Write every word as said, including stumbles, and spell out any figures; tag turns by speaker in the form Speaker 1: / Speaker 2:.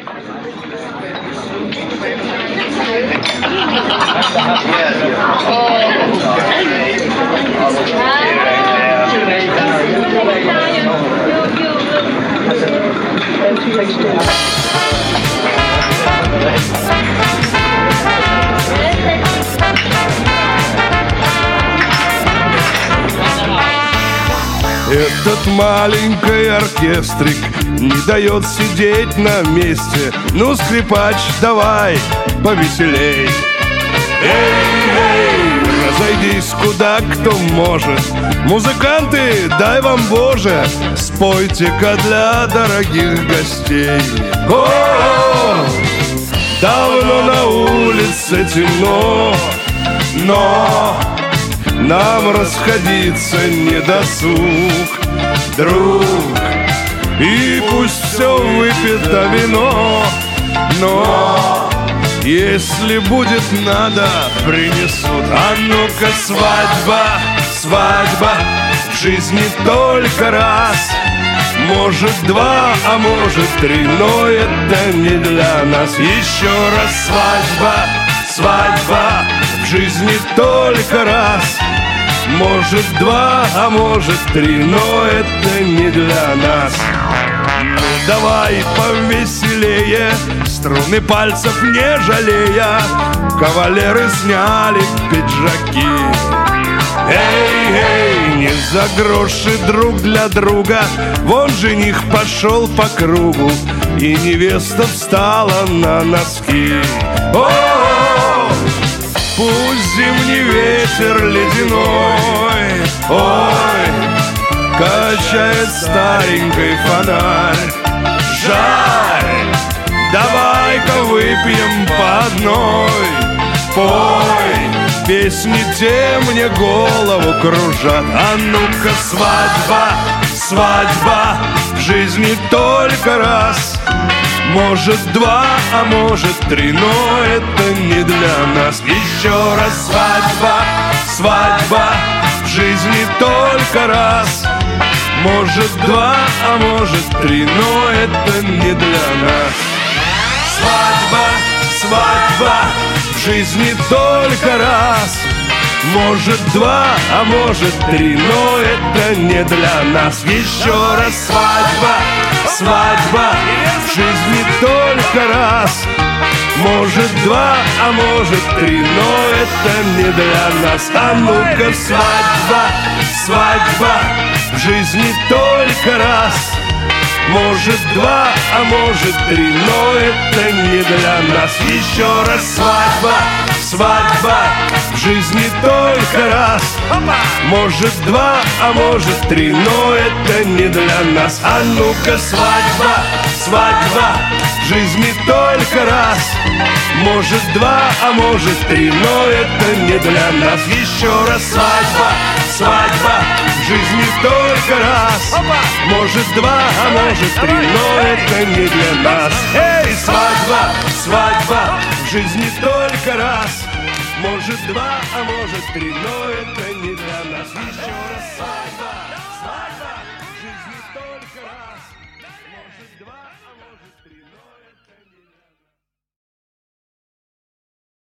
Speaker 1: Этот маленький оркестрик не дает сидеть на месте. Ну, скрипач, давай повеселей. Эй, эй, разойдись куда кто может. Музыканты, дай вам Боже, спойте-ка для дорогих гостей. О, давно на улице темно, но нам расходиться не досуг, друг. И пусть все выпито вино, но если будет надо, принесут. А ну-ка, свадьба, свадьба в жизни только раз. Может два, а может три, но это не для нас. Еще раз свадьба, свадьба в жизни только раз. Может два, а может три, но это не для нас. Ну давай повеселее, струны пальцев не жалея. Кавалеры сняли пиджаки. Эй, эй, не за гроши друг для друга. Вон жених пошел по кругу, и невеста встала на носки. О-о-о! Пусть зимний ветер ледяной, ой, качает старенький фонарь. Жаль, давай-ка выпьем по одной. Пой, песни те мне голову кружат. А ну-ка, свадьба, свадьба в жизни только раз. Может два, а может три, но это не для нас. Еще раз свадьба, свадьба в жизни только раз. Может два, а может три, но это не для нас. Свадьба, свадьба в жизни только раз. Может два, а может три, но это не для нас. Еще раз свадьба, свадьба в жизни только раз. Может два, а может три, но это не для нас. А ну-ка, свадьба, свадьба в жизни только раз. Может два, а может три, но это не для нас. Еще раз свадьба, свадьба в жизни только раз. Может два, а может три, но это не для нас. А ну-ка, свадьба, свадьба в жизни только раз. Может два, а может три, но это не для нас. Еще раз свадьба, свадьба в жизни только раз. Может два, а может три, но это не для нас. Эй, свадьба, свадьба в жизни только раз. Может два, а может три, но это не для нас. Еще раз свадьба, свадьба.